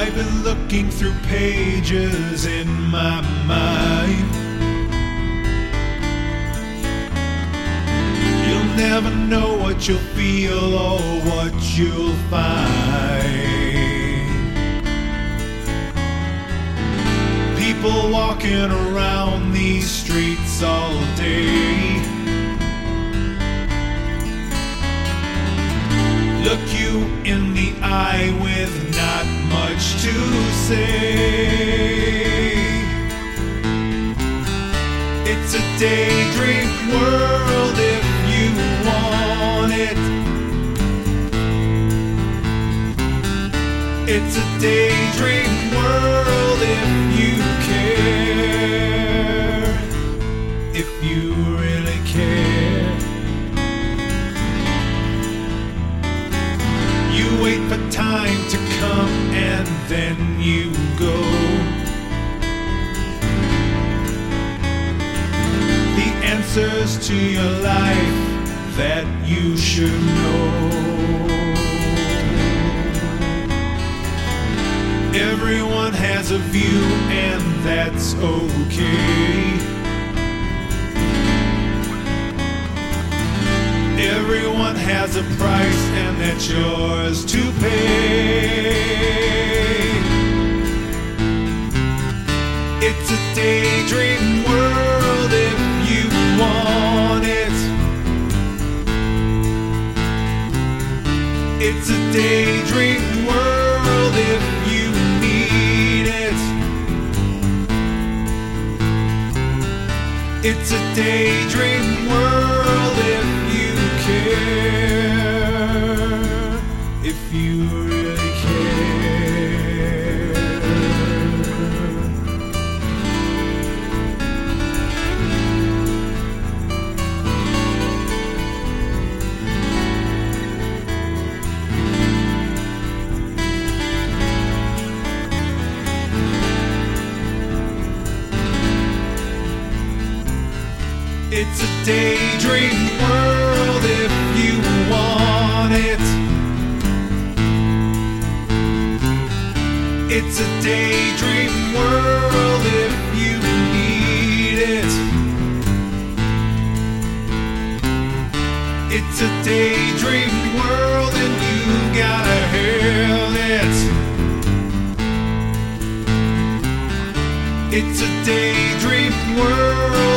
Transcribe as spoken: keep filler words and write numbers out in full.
I've been looking through pages in my mind. You'll never know what you'll feel or what you'll find. People walking around these streets all day look you in the eye with not much to say. It's a daydream world if you want it. It's a daydream world if you care. If you really care. You wait for time to come and then you go. The answers to your life that you should know. Everyone has a view and that's okay. Everyone has a price and that's yours to pay. It's a daydream world if you want it. It's a daydream world if you need it. It's a daydream world if you care, if you really care. It's a daydream world if you want it. It's a daydream world if you need it. It's a daydream world and you gotta have it. It's a daydream world